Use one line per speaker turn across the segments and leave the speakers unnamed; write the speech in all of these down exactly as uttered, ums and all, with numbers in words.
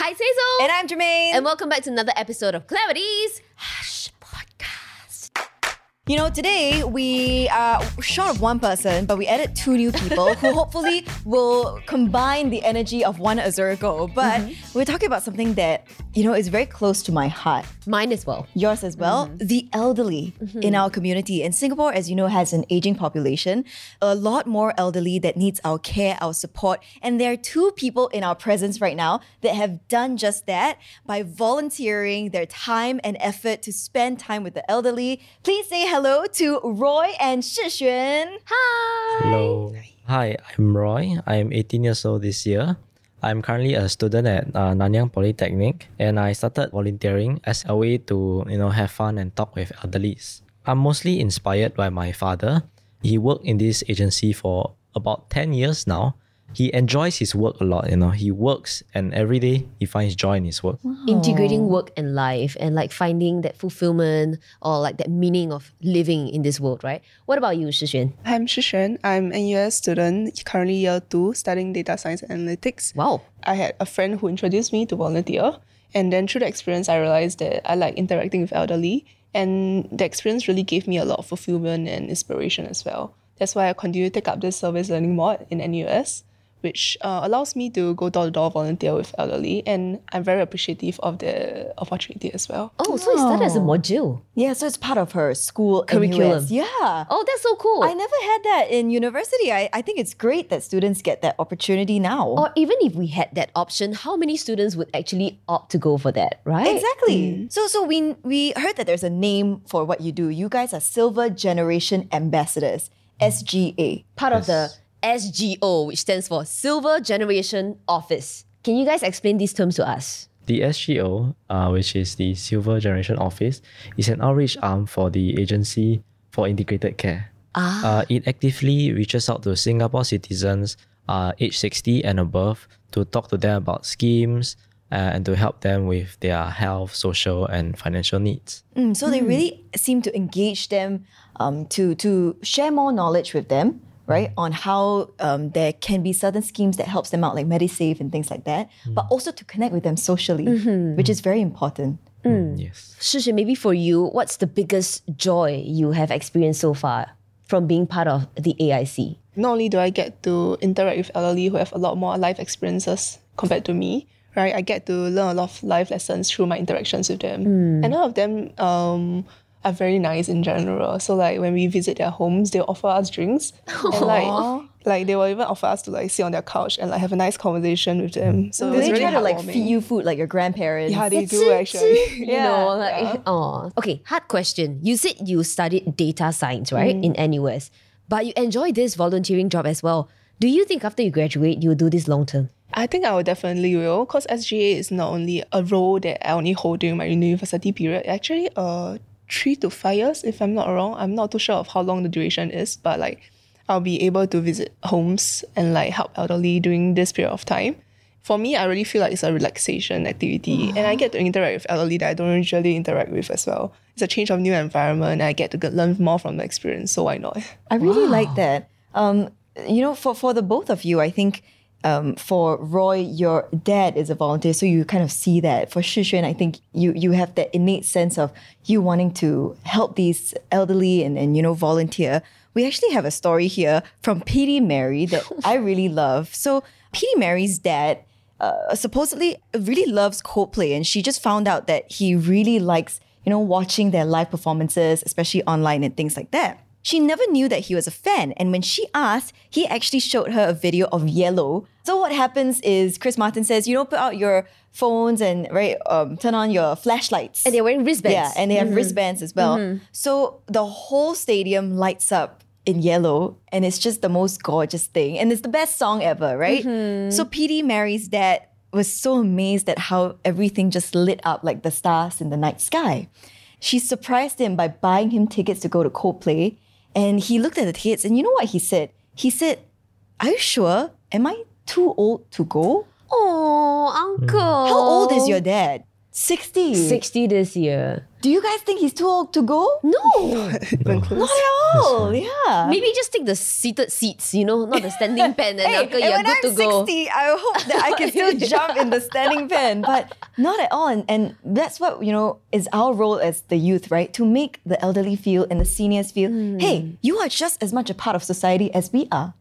Hi, Cecil.
And I'm Jermaine.
And welcome back to another episode of Clarity's Hush Podcast.
You know, today we are short of one person, but we added two new people who hopefully will combine the energy of one Azure Go. But mm-hmm. we're talking about something that, you know, is very close to my heart.
Mine as well.
Yours as well. Mm-hmm. The elderly mm-hmm. in our community. And Singapore, as you know, has an aging population. A lot more elderly that needs our care, our support. And there are two people in our presence right now that have done just that by volunteering their time and effort to spend time with the elderly. Please say hello to Roy and Shixuan.
Hi.
Hello. Hi, I'm Roy. I'm eighteen years old this year. I'm currently a student at uh, Nanyang Polytechnic, and I started volunteering as a way to, you know, have fun and talk with elderlies. I'm mostly inspired by my father. He worked in this agency for about ten years now. He enjoys his work a lot, you know. He works and every day he finds joy in his work.
Wow. Integrating work and life and like finding that fulfillment or like that meaning of living in this world, right? What about you, Shixuan?
I'm Shixuan. I'm an N U S student, currently year two, studying data science and analytics.
Wow.
I had a friend who introduced me to volunteer. And then through the experience, I realized that I like interacting with elderly. And the experience really gave me a lot of fulfillment and inspiration as well. That's why I continue to take up this service learning mod in N U S, which uh, allows me to go door-to-door volunteer with elderly, and I'm very appreciative of the opportunity as well.
Oh, so it started as a module?
Yeah, so it's part of her school
curriculum.
N U S. Yeah.
Oh, that's so cool.
I never had that in university. I, I think it's great that students get that opportunity now.
Or even if we had that option, how many students would actually opt to go for that, right?
Exactly. Mm. So so we we heard that there's a name for what you do. You guys are Silver Generation Ambassadors, S G A.
Part
yes.
of the S G O, which stands for Silver Generation Office. Can you guys explain these terms to us?
The S G O, uh, which is the Silver Generation Office, is an outreach arm for the Agency for Integrated Care.
Ah.
Uh, it actively reaches out to Singapore citizens uh, age sixty and above to talk to them about schemes uh, and to help them with their health, social and financial needs.
Mm, so mm. they really seem to engage them um, to, to share more knowledge with them, right, on how um, there can be certain schemes that helps them out, like MediSave and things like that, mm. but also to connect with them socially, mm-hmm. which is very important.
Mm. Yes.
Shixuan, maybe for you, what's the biggest joy you have experienced so far from being part of the A I C?
Not only do I get to interact with elderly who have a lot more life experiences compared to me, right, I get to learn a lot of life lessons through my interactions with them. Mm. And all of them um, are very nice in general. So like when we visit their homes, they'll offer us drinks.
Aww.
And like, like they will even offer us to like sit on their couch and like have a nice conversation with them. So
do
it's
they
really
try to like
heartwarming.
feed you food like your grandparents?
Yeah, they do actually.
You know, like, oh. Okay, hard question. You said you studied data science, right, mm. in N U S, but you enjoy this volunteering job as well. Do you think after you graduate, you'll do this long term?
I think I will definitely will, because S G A is not only a role that I only hold during my university period. Actually, uh, three to five years, if I'm not wrong. I'm not too sure of how long the duration is, but like I'll be able to visit homes and like help elderly during this period of time. For me, I really feel like it's a relaxation activity, and I get to interact with elderly that I don't usually interact with as well. It's a change of new environment, and I get to get, learn more from the experience, so why not?
I really
Wow.
like that. Um, you know, for, for the both of you, I think um, for Roy, your dad is a volunteer, so you kind of see that. For Shixuan, I think you you have that innate sense of you wanting to help these elderly and, and you know, volunteer. We actually have a story here from P D Mary that I really love. So P D Mary's dad uh, supposedly really loves Coldplay, and she just found out that he really likes, you know, watching their live performances, especially online and things like that. She never knew that he was a fan, and when she asked, he actually showed her a video of Yellow. So what happens is Chris Martin says, you know, put out your phones and right, um, turn on your flashlights.
And they're wearing wristbands.
Yeah, and they have
mm-hmm.
wristbands as well.
Mm-hmm.
So the whole stadium lights up in yellow, and it's just the most gorgeous thing. And it's the best song ever, right? Mm-hmm. So P D Mary's dad was so amazed at how everything just lit up like the stars in the night sky. She surprised him by buying him tickets to go to Coldplay. And he looked at the tickets, and you know what he said? He said, "Are you sure? Am I too old to go?"
Oh, uncle.
How old is your dad? sixty.
sixty this year.
Do you guys think he's too old to go?
No.
Even close.
Not at all. Yeah.
Maybe just take the seated seats, you know, not the standing pen, and
Hey,
uncle,
and
you're
when
good
I'm
to go.
sixty, I hope that I can still jump in the standing pen, but not at all. And, and that's what, you know, is our role as the youth, right? To make the elderly feel and the seniors feel, hey, you are just as much a part of society as we are.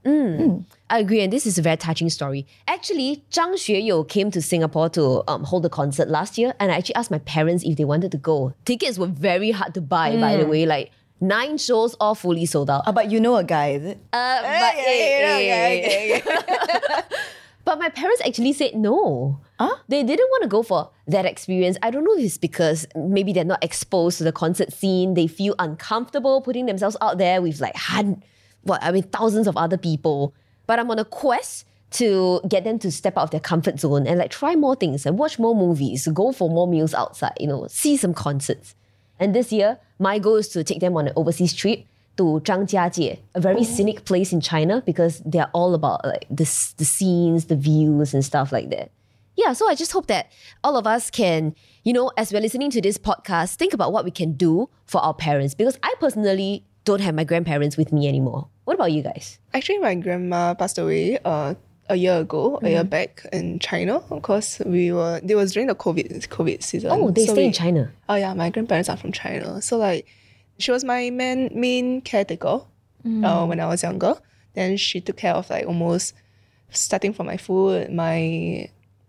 I agree, and this is a very touching story. Actually, Zhang Xueyou came to Singapore to um, hold a concert last year, and I actually asked my parents if they wanted to go. Tickets were very hard to buy, by the way. Like, nine shows all fully sold out.
Uh, but you know a guy, is it?
Uh, but,
yeah, yeah,
eh,
yeah,
eh.
yeah, yeah.
But my parents actually said no.
Huh?
They didn't want to go for that experience. I don't know if it's because maybe they're not exposed to the concert scene. They feel uncomfortable putting themselves out there with like, hun- what, I mean, thousands of other people. But I'm on a quest to get them to step out of their comfort zone and like try more things and watch more movies, go for more meals outside, you know, see some concerts. And this year, my goal is to take them on an overseas trip to Zhangjiajie, a very scenic place in China because they're all about like the, the scenes, the views and stuff like that. Yeah, so I just hope that all of us can, you know, as we're listening to this podcast, think about what we can do for our parents, because I personally don't have my grandparents with me anymore. What about you guys?
Actually, my grandma passed away uh, a year ago, a year back in China. Because we were, it was during the COVID COVID season.
Oh, they
So
stay
we-
in China.
Oh yeah, my grandparents are from China. So like, she was my main main caretaker uh, when I was younger. Then she took care of like almost starting from my food, my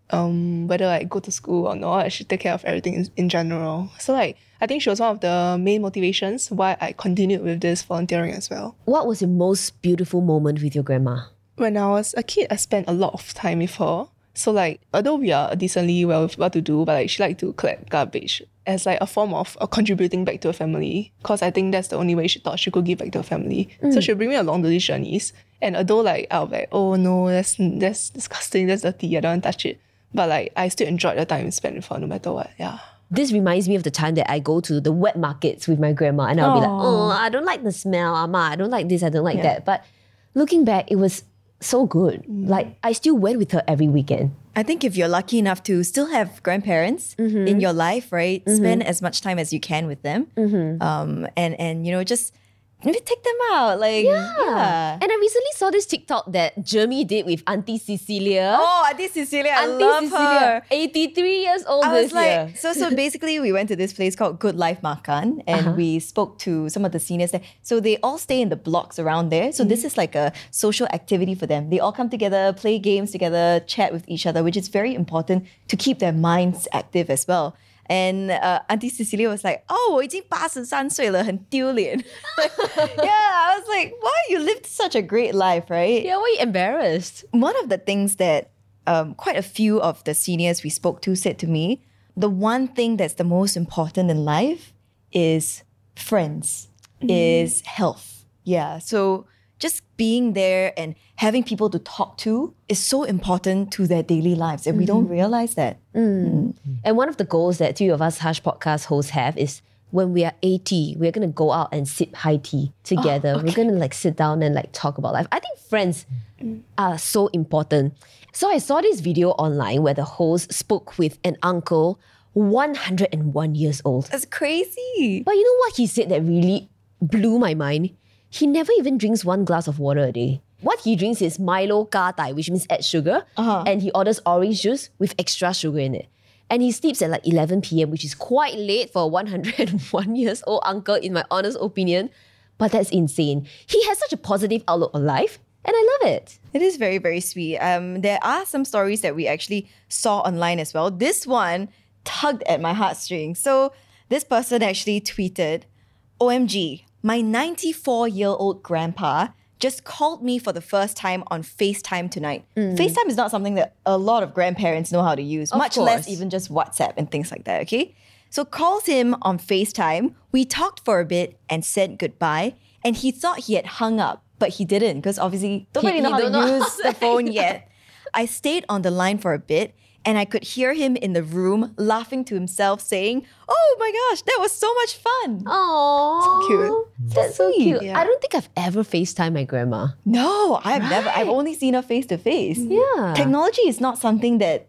um whether I go to school or not. She take care of everything in, in general. So like, I think she was one of the main motivations why I continued with this volunteering as well.
What was your most beautiful moment with your grandma?
When I was a kid, I spent a lot of time with her. So like, although we are decently well well to do, but like she liked to collect garbage as like a form of uh, contributing back to her family. Because I think that's the only way she thought she could give back to her family. So she'll bring me along to these journeys. And although like I'll be like, oh no, that's that's disgusting, that's dirty, I don't want to touch it. But like, I still enjoyed the time spent with her no matter what. Yeah.
This reminds me of the time that I go to the wet markets with my grandma and I'll be like, oh, I don't like the smell, Amma. I don't like this, I don't like that. But looking back, it was so good. Like, I still went with her every weekend.
I think if you're lucky enough to still have grandparents in your life, right, spend as much time as you can with them, um, and and you know just maybe take them out, like yeah.
And I recently saw this TikTok that Jeremy did with Auntie Cecilia.
Oh, Auntie Cecilia, I
Auntie
love
Cecilia,
her.
eighty-three years old
I
this
was like,
year.
so so basically we went to this place called Good Life Makan and we spoke to some of the seniors there. So they all stay in the blocks around there. So this is like a social activity for them. They all come together, play games together, chat with each other, which is very important to keep their minds active as well. And uh, Auntie Cecilia was like, oh, 我已经八十三岁了，很丢脸. Yeah, I was like, wow, you lived such a great life, right?
Yeah, why are you embarrassed?
One of the things that um, quite a few of the seniors we spoke to said to me, the one thing that's the most important in life is friends, is health. Yeah, so just being there and having people to talk to is so important to their daily lives, and we don't realize that.
And one of the goals that three of us Hush Podcast hosts have is when we are eighty, we're going to go out and sip high tea together. We're going to like sit down and like talk about life. I think friends are so important. So I saw this video online where the host spoke with an uncle, one hundred one years old.
That's crazy.
But you know what he said that really blew my mind? He never even drinks one glass of water a day. What he drinks is Milo Ka Tai, which means add sugar, and he orders orange juice with extra sugar in it. And he sleeps at like eleven p.m., which is quite late for a one hundred one years old uncle, in my honest opinion. But that's insane. He has such a positive outlook on life, and I love it.
It is very, very sweet. Um, there are some stories that we actually saw online as well. This one tugged at my heartstrings. So this person actually tweeted, O M G, my ninety-four-year-old grandpa just called me for the first time on FaceTime tonight. FaceTime is not something that a lot of grandparents know how to use,
Of
much less
course.
even just WhatsApp and things like that, okay? So calls him on FaceTime. We talked for a bit and said goodbye, and he thought he had hung up, but he didn't, because obviously don't
He-
really know
he
how
don't
to
know how
use
to-
the phone yet. I stayed on the line for a bit, and I could hear him in the room laughing to himself saying, oh my gosh, that was so much fun.
Aww.
Cute.
That's so cute.
Yeah.
I don't think I've ever FaceTime my grandma.
No, I've never, I've only seen her face to face.
Yeah.
Technology is not something that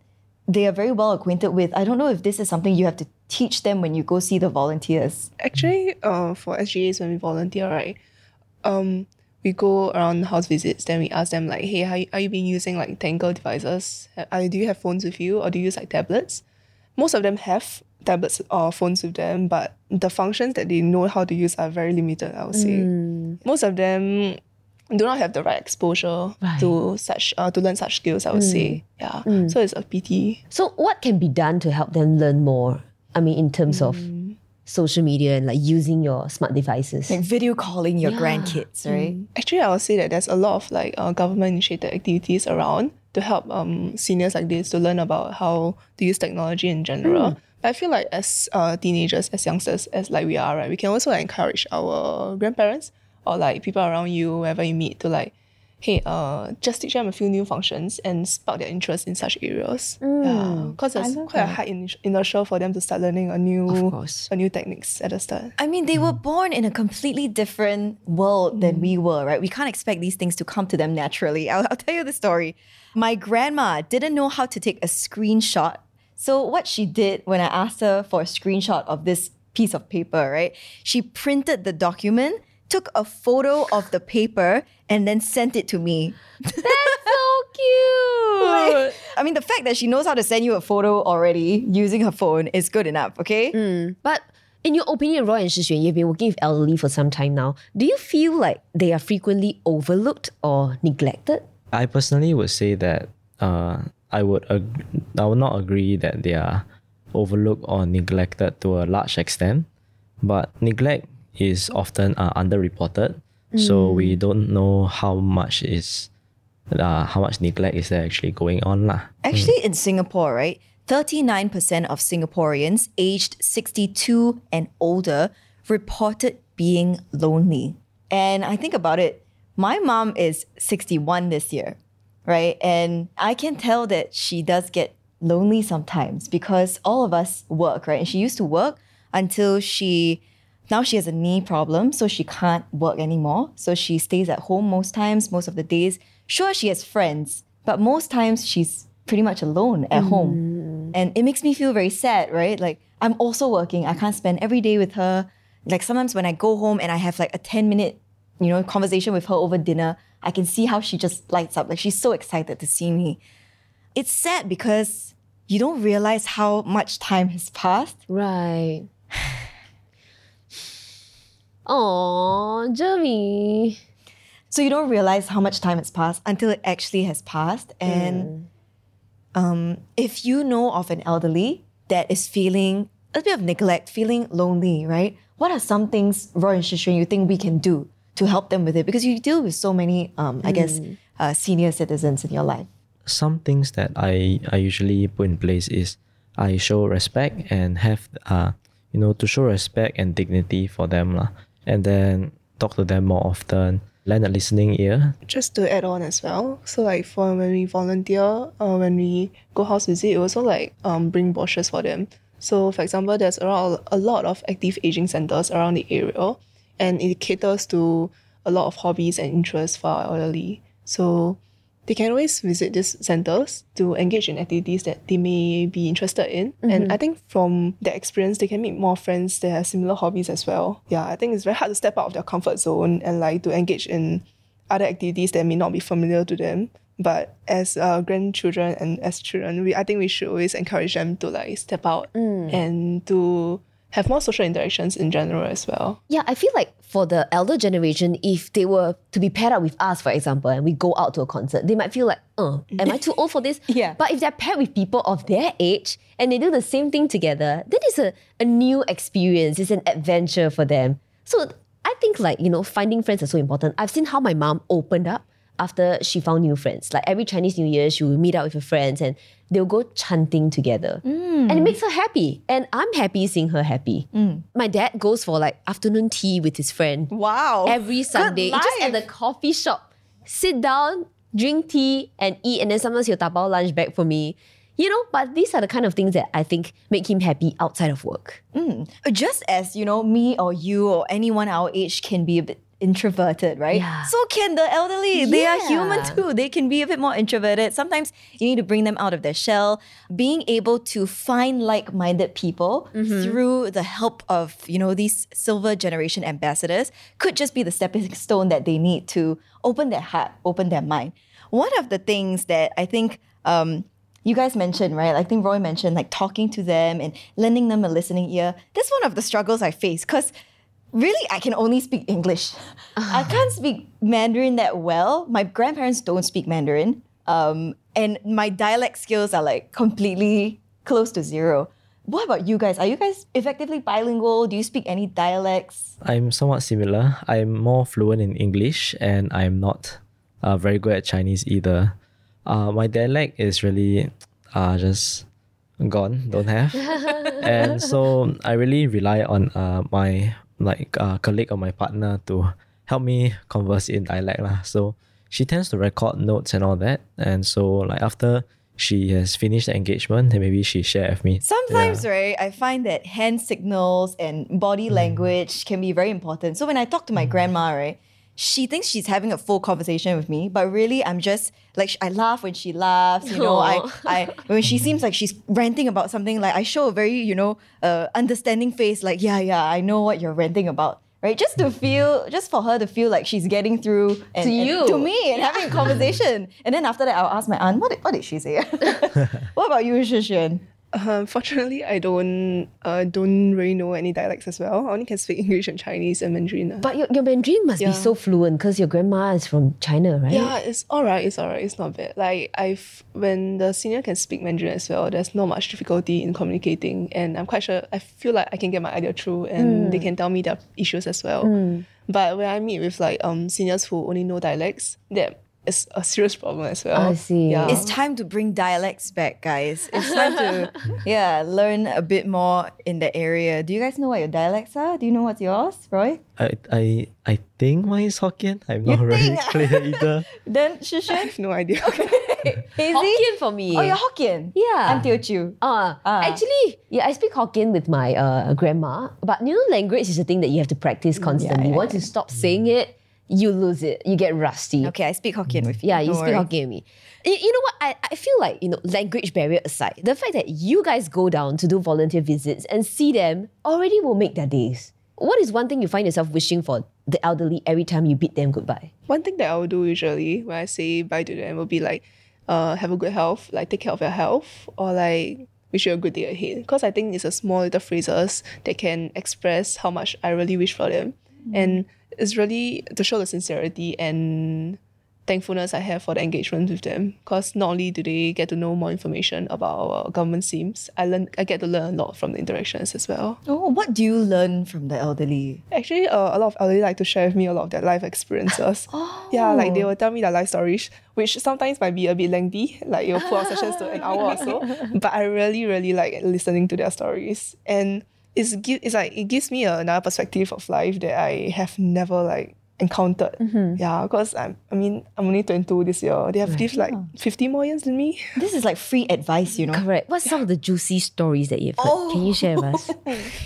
they are very well acquainted with. I don't know if this is something you have to teach them when you go see the volunteers.
Actually, uh, for S G As, when we volunteer, right, um, we go around house visits, then we ask them like, hey, how, are you been using like technical devices? Uh, do you have phones with you or do you use like tablets? Most of them have tablets or phones with them, but the functions that they know how to use are very limited, I would say.
Mm.
Most of them do not have the right exposure
Right.
to such uh, to learn such skills, I would say. Yeah. So it's a pity.
So what can be done to help them learn more? I mean, in terms of social media and like using your smart devices.
Like video calling your
Yeah.
grandkids, right?
Actually, I would say that there's a lot of like uh, government-initiated activities around to help um, seniors like this to learn about how to use technology in general. But I feel like as uh, teenagers, as youngsters, as like we are, right, we can also like, encourage our grandparents or like people around you, wherever you meet, to like, hey, uh, just teach them a few new functions and spark their interest in such areas. Yeah, because there's quite a high in- inertia for them to start learning a new,
Of course.
a new techniques at the start.
I mean, they were born in a completely different world than we were, right? We can't expect these things to come to them naturally. I'll, I'll tell you the story. My grandma didn't know how to take a screenshot. So what she did when I asked her for a screenshot of this piece of paper, right? She printed the document, took a photo of the paper, and then sent it to me.
That's so cute.
I mean, the fact that she knows how to send you a photo already using her phone is good enough, okay?
But in your opinion, Roy and Shixuan, you've been working with elderly for some time now. Do you feel like they are frequently overlooked or neglected?
I personally would say that uh, I would ag- I would not agree that they are overlooked or neglected to a large extent, but neglect is often uh, underreported, so we don't know how much is uh, how much neglect is there actually going on lah.
Actually, in Singapore, right, thirty-nine percent of Singaporeans aged sixty-two and older reported being lonely. And I think about it, my mom is sixty-one this year, right? And I can tell that she does get lonely sometimes because all of us work, right? And she used to work until she, now she has a knee problem, so she can't work anymore. So she stays at home most times, most of the days. Sure, she has friends, but most times she's pretty much alone at home. And it makes me feel very sad, right? Like, I'm also working. I can't spend every day with her. Like, sometimes when I go home and I have like a ten minute, you know, conversation with her over dinner, I can see how she just lights up. Like, she's so excited to see me. It's sad because you don't realize how much time has passed.
Right. Aww, Jeremy.
So you don't realize how much time has passed until it actually has passed. And um, if you know of an elderly that is feeling a bit of neglect, feeling lonely, right? What are some things, Roy and Shixuan, you think we can do to help them with it? Because you deal with so many, um, I guess, uh, senior citizens in your life.
Some things that I, I usually put in place is I show respect and have uh you know to show respect and dignity for them lah. And then talk to them more often, lend a listening ear.
Just to add on as well, so like for when we volunteer, uh, when we go house visit, we also like um bring brochures for them. So for example, there's around a lot of active aging centers around the area, and it caters to a lot of hobbies and interests for our elderly. So they can always visit these centers to engage in activities that they may be interested in. And I think from their experience, they can meet more friends that have similar hobbies as well. Yeah, I think it's very hard to step out of their comfort zone and like to engage in other activities that may not be familiar to them. But as uh, grandchildren and as children, we I think we should always encourage them to like step out and to have more social interactions in general as well.
Yeah, I feel like for the elder generation, if they were to be paired up with us, for example, and we go out to a concert, they might feel like, oh, am I too old for this?
Yeah.
But if they're paired with people of their age and they do the same thing together, that is a, a new experience. It's an adventure for them. So I think like, you know, finding friends is so important. I've seen how my mom opened up after she found new friends. Like every Chinese New Year, she will meet up with her friends and they'll go chanting together. And it makes her happy. And I'm happy seeing her happy. My dad goes for like afternoon tea with his friend
Wow.
every Sunday. It's just at the coffee shop. Sit down, drink tea and eat, and then sometimes he'll tapao lunch back for me. You know, but these are the kind of things that I think make him happy outside of work.
Just as, you know, me or you or anyone our age can be a bit introverted, right?
Yeah.
So can the elderly. They are
Yeah.
human too. They can be a bit more introverted. Sometimes you need to bring them out of their shell. Being able to find like-minded people through the help of, you know, these silver generation ambassadors could just be the stepping stone that they need to open their heart, open their mind. One of the things that I think um, you guys mentioned, right? I think Roy mentioned like talking to them and lending them a listening ear. That's one of the struggles I face because really, I can only speak English. I can't speak Mandarin that well. My grandparents don't speak Mandarin. Um, and my dialect skills are like completely close to zero. What about you guys? Are you guys effectively bilingual? Do you speak any dialects?
I'm somewhat similar. I'm more fluent in English and I'm not uh, very good at Chinese either. Uh, my dialect is really uh, just gone, don't have. And so I really rely on uh, my like uh, colleague or my partner to help me converse in dialect lah. So she tends to record notes and all that. And so like after she has finished the engagement, then maybe she share with me.
Sometimes, right, I find that hand signals and body language can be very important. So when I talk to my grandma, right, she thinks she's having a full conversation with me, but really I'm just like, I laugh when she laughs, you know, I, I when she seems like she's ranting about something, like I show a very, you know, uh, understanding face, like, yeah, yeah, I know what you're ranting about, right? Just to feel, just for her to feel like she's getting through and,
To
and-
you.
to me and having a conversation. And then after that, I'll ask my aunt, what did, what did she say? What about you, Shi Xuan?
Um, fortunately, I don't uh, don't really know any dialects as well. I only can speak English and Chinese and Mandarin. ah.
But your, your Mandarin must
Yeah.
be so fluent because your grandma is from China, right?
Yeah, it's alright. It's alright. It's not bad. Like I've when the senior can speak Mandarin as well, there's not much difficulty in communicating, and I'm quite sure. I feel like I can get my idea through, and they can tell me their issues as well. But when I meet with like um seniors who only know dialects, that is a serious problem as well.
I see.
Yeah.
It's time to bring dialects back, guys. It's time to, yeah, learn a bit more in the area. Do you guys know what your dialects are? Do you know what's yours, Roy?
I I I think mine is Hokkien. I'm not really
think?
clear either.
Then Shi
I
Xuan?
have no idea.
Hazy?
Hokkien for me.
Oh, you're Hokkien?
Yeah.
I'm Teochew.
Uh,
Ah.
Actually, yeah, I speak Hokkien with my uh, grandma. But you know, language is a thing that you have to practice constantly.
yeah,
Once you stop saying it, you lose it. You get rusty.
Okay, I speak Hokkien with you.
Yeah, you
Don't
speak
worry.
Hokkien with me. You, you know what? I, I feel like, you know, language barrier aside, the fact that you guys go down to do volunteer visits and see them already will make their days. What is one thing you find yourself wishing for the elderly every time you bid them goodbye?
One thing that I will do usually when I say bye to them will be like, uh, have a good health, like take care of your health, or like wish you a good day ahead. Because I think it's a small little phrases that can express how much I really wish for them. And it's really to show the sincerity and thankfulness I have for the engagement with them. Because not only do they get to know more information about our government schemes, I learn I get to learn a lot from the interactions as well.
Oh, what do you learn from the elderly?
Actually, uh, a lot of elderly like to share with me a lot of their life experiences. Yeah, like they will tell me their life stories, which sometimes might be a bit lengthy. Like you'll pull out sessions to an hour or so. But I really, really like listening to their stories, and it's gi- it's like it gives me another perspective of life that I have never like encountered. Yeah, because I'm I mean I'm only twenty-two this year. They have lived like fifty more years than me.
This is like free advice, you know?
Correct. What's some of the juicy stories that you've heard? Can you share with us?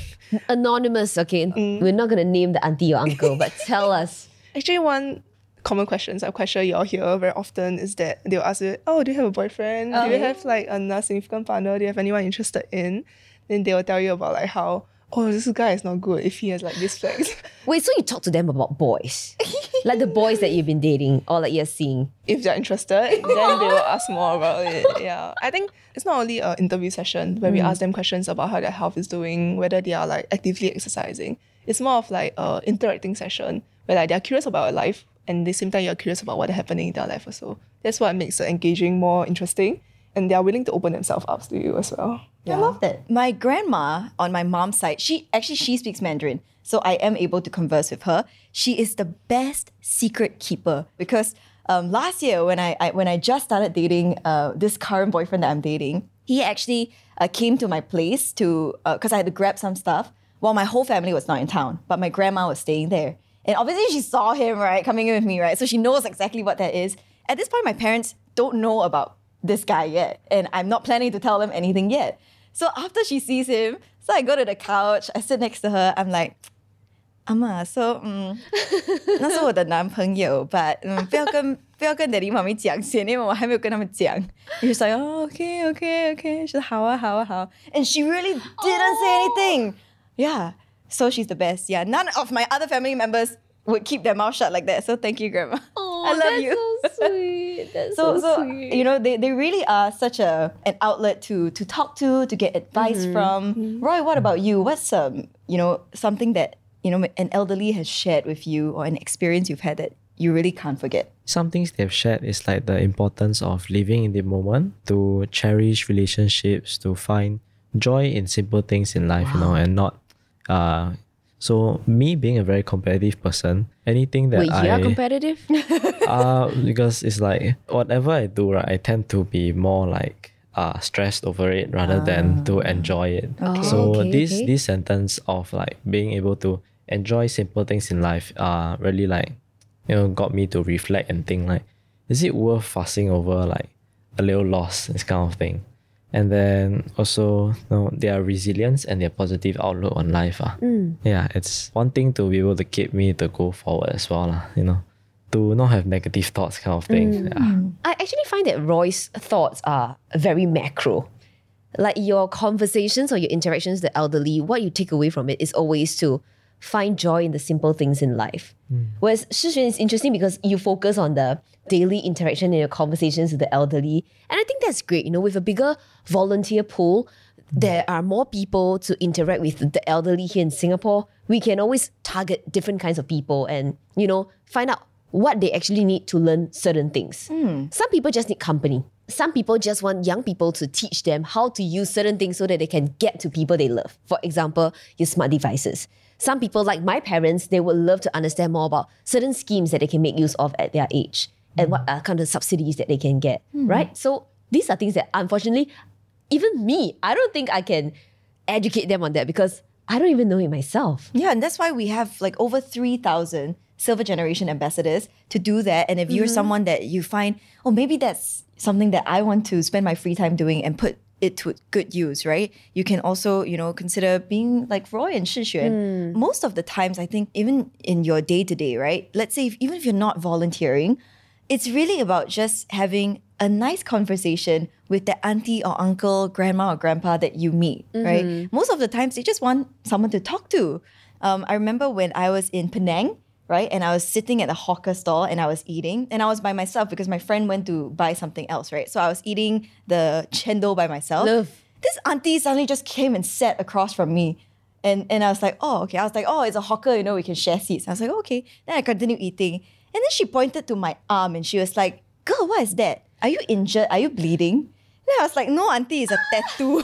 Anonymous, okay? We're not going to name the auntie or uncle, but tell us.
Actually, one common questions I'm quite sure you all hear very often is that they'll ask you, oh, do you have a boyfriend? do you have like a significant partner? Do you have anyone interested in? Then they'll tell you about like how, oh, this guy is not good if he has like this flex.
Wait, so you talk to them about boys? Like the boys that you've been dating or like you're seeing?
If they're interested, then they will ask more about it. Yeah. I think it's not only an interview session where we ask them questions about how their health is doing, whether they are like actively exercising. It's more of like an interacting session where like they're curious about their life and at the same time you're curious about what's happening in their life also. That's what makes the engaging more interesting, and they are willing to open themselves up to you as well.
I love that. My grandma on my mom's side, she actually she speaks Mandarin, so I am able to converse with her. She is the best secret keeper because um, last year when I, I when I just started dating uh, this current boyfriend that I'm dating, he actually uh, came to my place to because I had to grab some stuff while my whole family was not in town, but my grandma was staying there, and obviously she saw him right coming in with me, right, so she knows exactly what that is. At this point, my parents don't know about this guy yet, and I'm not planning to tell them anything yet. So after she sees him, so I go to the couch, I sit next to her, I'm like, 阿嬷 so 嗯，那是我的男朋友 but 嗯，不要跟不要跟 daddy 妈咪讲先，因为我还没有跟他们讲。She's like, oh, okay, okay, okay. She's like, 好啊，好啊，好。And she really didn't say anything. Yeah. So she's the best. Yeah. None of my other family members would keep their mouth shut like that. So thank you, Grandma.
Oh,
I love
that's
you.
so sweet. That's
So,
so,
so
sweet.
you know, they, they really are such a an outlet to to talk to, to get advice from. Roy, what about you? What's um, you know, something that, you know, an elderly has shared with you or an experience you've had that you really can't forget?
Some things they've shared is like the importance of living in the moment, to cherish relationships, to find joy in simple things in life, you know, and not uh so me being a very competitive person, anything that
Wait,
I
you are competitive?
uh because it's like whatever I do, right, I tend to be more like uh stressed over it rather than to enjoy it.
Okay.
So
Okay,
this
okay.
this sentence of like being able to enjoy simple things in life uh really like, you know, got me to reflect and think like, is it worth fussing over like a little loss, this kind of thing. And then also, you know, their resilience and their positive outlook on life. Uh. Yeah, it's one thing to be able to keep me to go forward as well, uh, you know, to not have negative thoughts kind of thing. Yeah.
I actually find that Roy's thoughts are very macro. Like your conversations or your interactions with the elderly, what you take away from it is always to find joy in the simple things in life. Whereas Shixuan is interesting because you focus on the daily interaction in your conversations with the elderly. And I think that's great. You know, with a bigger volunteer pool, there are more people to interact with the elderly here in Singapore. We can always target different kinds of people and, you know, find out what they actually need to learn certain things. Some people just need company. Some people just want young people to teach them how to use certain things so that they can get to people they love. For example, your smart devices. Some people, like my parents, they would love to understand more about certain schemes that they can make use of at their age and what are kind of subsidies that they can get, right? So these are things that unfortunately, even me, I don't think I can educate them on that because I don't even know it myself.
Yeah, and that's why we have like over three thousand Silver Generation ambassadors to do that. And if you're someone that you find, oh, maybe that's something that I want to spend my free time doing and put it to good use, right? You can also, you know, consider being like Roy and Shixuan. Most of the times, I think, even in your day-to-day, right? Let's say if, even if you're not volunteering, it's really about just having a nice conversation with the auntie or uncle, grandma or grandpa that you meet, right? Most of the times, they just want someone to talk to. Um, I remember when I was in Penang, right? And I was sitting at a hawker stall and I was eating and I was by myself because my friend went to buy something else, right? So I was eating the chendol by myself.
Love.
This auntie suddenly just came and sat across from me. And, and I was like, oh, okay. I was like, oh, it's a hawker, you know, we can share seats. I was like, okay. Then I continued eating. And then she pointed to my arm and she was like, girl, what is that? Are you injured? Are you bleeding? Then I was like, no, auntie, it's a tattoo.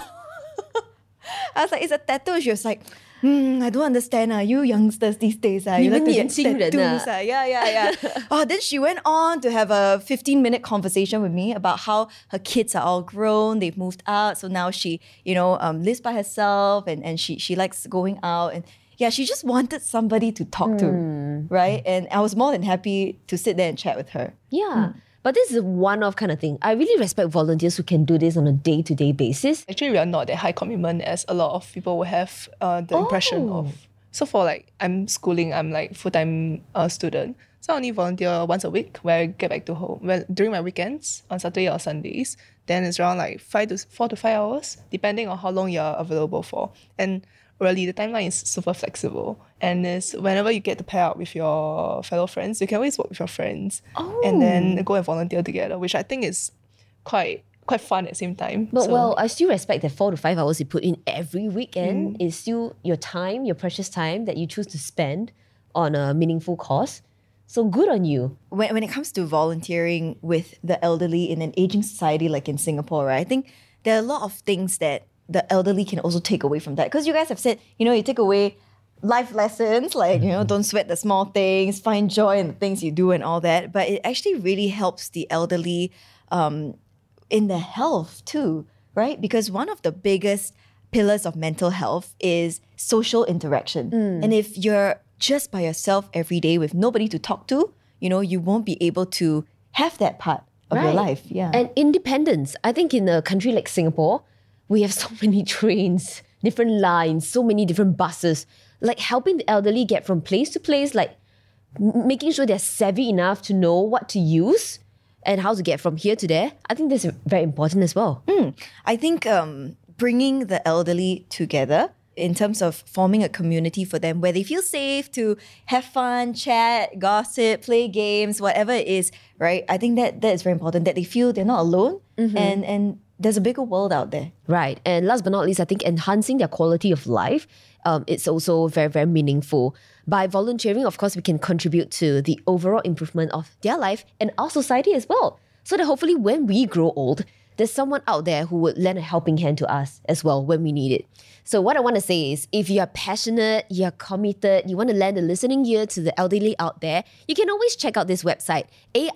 I was like, it's a tattoo. She was like, Hmm, I don't understand. Uh, you youngsters these days, uh, you like to get
你们年轻人啊。
tattoos. Uh, yeah, yeah, yeah. Oh, then she went on to have a fifteen minute conversation with me about how her kids are all grown, they've moved out. So now she, you know, um, lives by herself and, and she, she likes going out. And yeah, she just wanted somebody to talk to, right? And I was more than happy to sit there and chat with her.
Yeah. But this is a one-off kind of thing. I really respect volunteers who can do this on a day-to-day basis.
Actually, we are not that high commitment as a lot of people will have uh, the impression
Oh.
of. So for like, I'm schooling, I'm like full-time uh, student. So I only volunteer once a week where I get back to home. Well, during my weekends, on Saturday or Sundays, then it's around like five to four to five hours, depending on how long you're available for. And really, the timeline is super flexible. And it's whenever you get to pair up with your fellow friends, you can always work with your friends and then go and volunteer together, which I think is quite quite fun at the same time.
But
So-
well, I still respect that four to five hours you put in every weekend is still your time, your precious time that you choose to spend on a meaningful cause. So good on you.
when, when it comes to volunteering with the elderly in an aging society like in Singapore, right, I think there are a lot of things that the elderly can also take away from that. Because you guys have said, you know, you take away life lessons, like, you know, don't sweat the small things, find joy in the things you do and all that. But it actually really helps the elderly um, in their health too, right? Because one of the biggest pillars of mental health is social interaction. And if you're just by yourself every day with nobody to talk to, you know, you won't be able to have that part of your
Right.
life. Yeah.
And independence. I think in a country like Singapore, we have so many trains, different lines, so many different buses, like helping the elderly get from place to place, like m- making sure they're savvy enough to know what to use and how to get from here to there. I think that's very important as well.
I think um, bringing the elderly together in terms of forming a community for them where they feel safe to have fun, chat, gossip, play games, whatever it is, right? I think that that is very important, that they feel they're not alone and, and there's a bigger world out there.
Right. And last but not least, I think enhancing their quality of life, um, it's also very, very meaningful. By volunteering, of course, we can contribute to the overall improvement of their life and our society as well. So that hopefully when we grow old, there's someone out there who would lend a helping hand to us as well when we need it. So what I want to say is, if you're passionate, you're committed, you want to lend a listening ear to the elderly out there, you can always check out this website,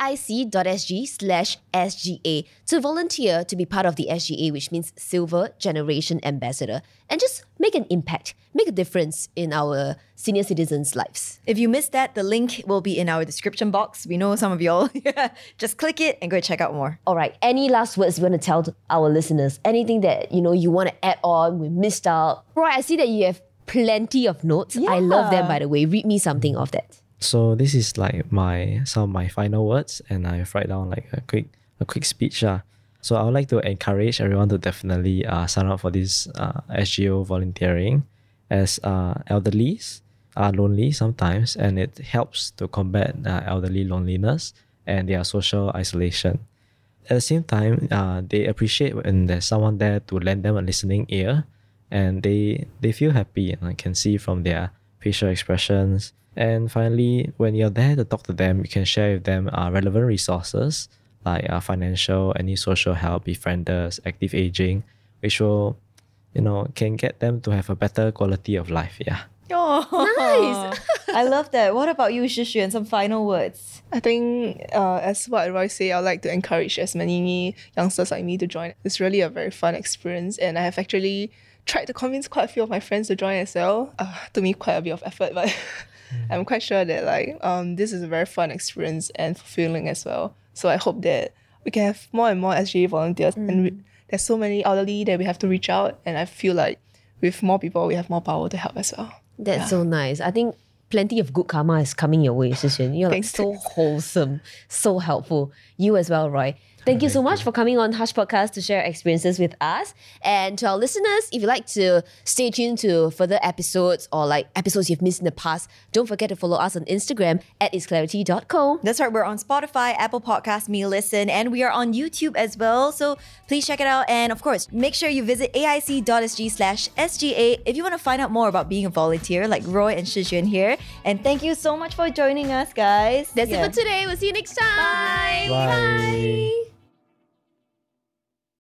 aic.sg slash SGA, to volunteer to be part of the S G A, which means Silver Generation Ambassador, and just make an impact, make a difference in our senior citizens' lives.
If you missed that, the link will be in our description box. We know some of y'all. Just click it and go check out more.
All right, any last words you want to tell to our listeners? Anything that, you know, you want to add on, we missed out? Roy, I see that you have plenty of notes. I love them, by the way. Read me something of that.
So this is like my some of my final words, and I write down like a quick a quick speech. Uh. So I would like to encourage everyone to definitely uh, sign up for this uh, S G O volunteering, as uh, elderlies are lonely sometimes, and it helps to combat uh, elderly loneliness and their social isolation. At the same time, uh, they appreciate when there's someone there to lend them a listening ear, and they they feel happy, and I can see from their facial expressions. And finally, when you're there to talk to them, you can share with them uh, relevant resources like uh, financial, any social help, befrienders, active aging, which will, you know, can get them to have a better quality of life. Yeah.
Oh,
Nice.
I love that. What about you, Shishun? Some final words.
I think, uh, as what Roy said, I'd like to encourage as many youngsters like me to join. It's really a very fun experience, and I have actually tried to convince quite a few of my friends to join as well. Uh, to me, quite a bit of effort, but I'm quite sure that like um this is a very fun experience and fulfilling as well. So I hope that we can have more and more S G A volunteers, and we, there's so many elderly that we have to reach out, and I feel like with more people, we have more power to help as well.
That's
Yeah.
so nice. I think plenty of good karma is coming your way, Shishun. You're like
Thanks.
so wholesome, so helpful. You as well, Roy. Thank you so much for coming on Hush Podcast to share experiences with us. And to our listeners, if you'd like to stay tuned to further episodes or like episodes you've missed in the past, don't forget to follow us on Instagram at isclarity dot co.
That's right, we're on Spotify, Apple Podcasts, Me Listen, and we are on YouTube as well. So please check it out. And of course, make sure you visit aic.sg slash SGA if you want to find out more about being a volunteer like Roy and Shishun here. And thank you so much for joining us, guys.
That's
Yeah.
it for today. We'll see you next time.
Bye.